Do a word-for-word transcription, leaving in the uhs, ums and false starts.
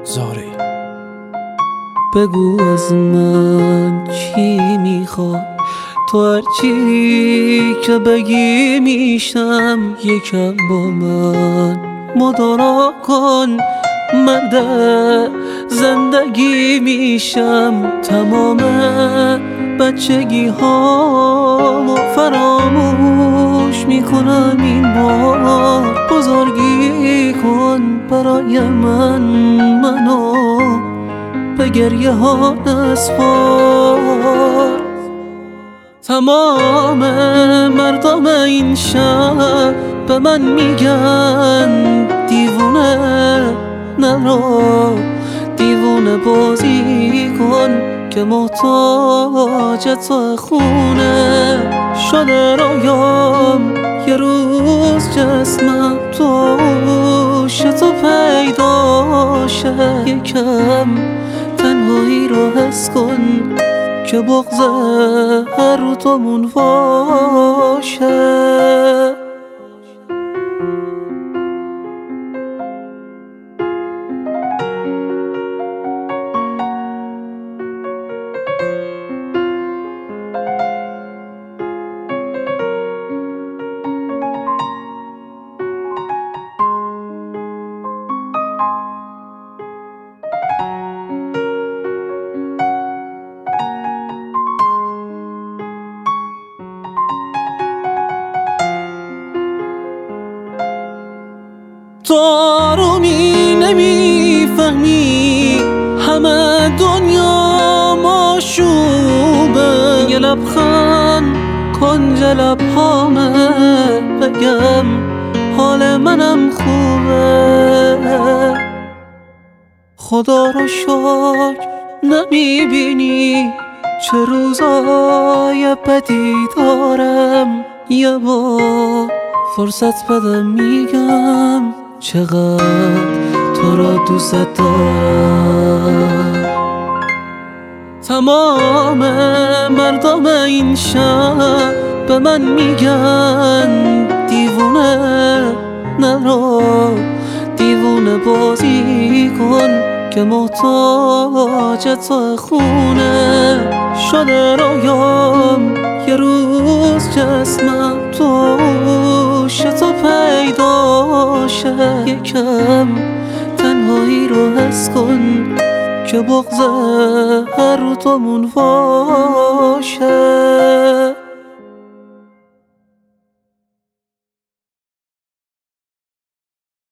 زاری بگو از من چی میخوای، تو هرچی که بگی میشم. یکم با من مدارا کن، مرد زندگی میشم. تمام بچگی ها فراموش میکنم این بار. بزرگی کن برای من، منو به گریه ها نسپار. تمام مردم این شهر به من میگن دیوونه، نرو دیوونه بازی کن که محتاج تو خونه. شده رویام یه روز جسمم توش تو پیدا شه. یکم تنهایی رو حس کن که بغض هر رو تومون واشه. تو آرومی نمیفهمی، همه دنیا ماشوبه. یه لبخند کنج لبهامه، بگم حال منم خوبه. خدا رو شکر نمیبینی چه روزای بدی دارم. یه بار فرصت بدم میگم چقدر تو را دوست دارم. تمام مردم این شهر به من میگن دیوونه، نرو دیوونه بازی کن که محتاج تو خونه. شده رویام یه روز جسمم توش تو پیدا شه. یکم تنهایی رو حس کن که بغض هر رو تومون واشه.